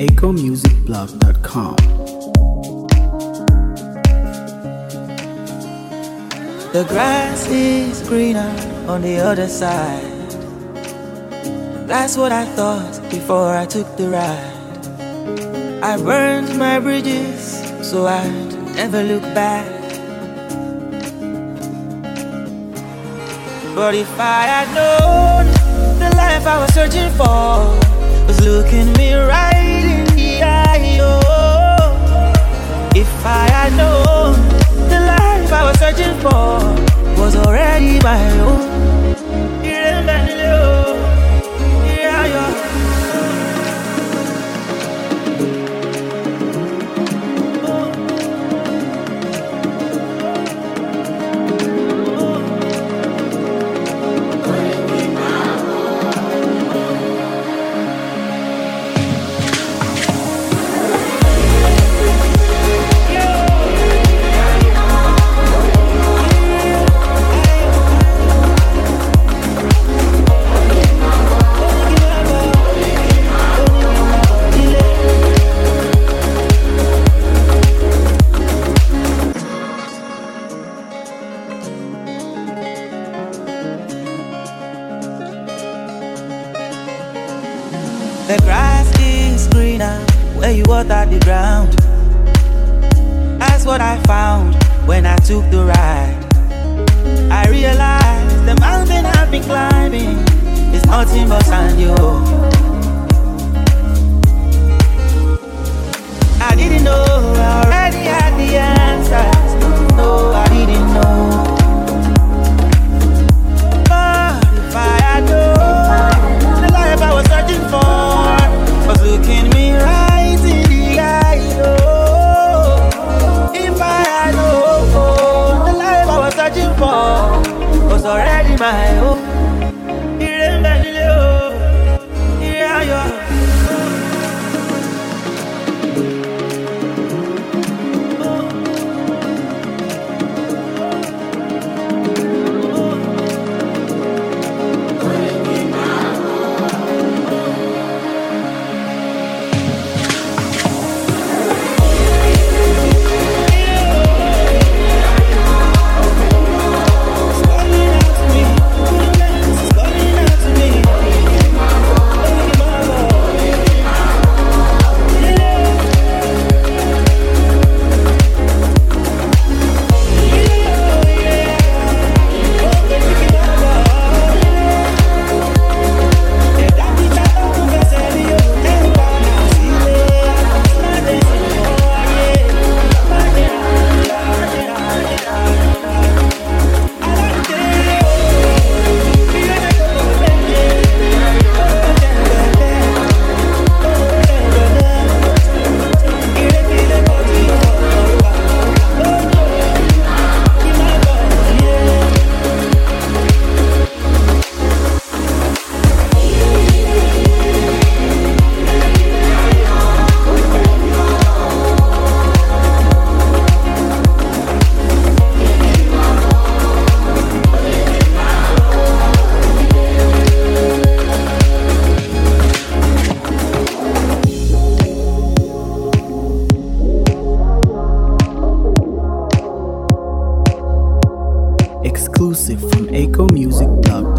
acomusicblog.com. The grass is greener on the other side. That's what I thought before I took the ride. I burned my bridges so I'd never look back. But if I had known the life I was searching for was looking me right in the eye, oh. If I had known the life I was searching for was already my own. The grass is greener where you water the ground. That's what I found when I took the ride. I realized the mountain I've been climbing is nothing but sand, yo. I didn't know I already had the answers. No, I didn't know. But if I had known the life I was searching for was looking me right in the eye, oh. If I had known the life I was searching for was already my own. Exclusive from acomusicblog.com.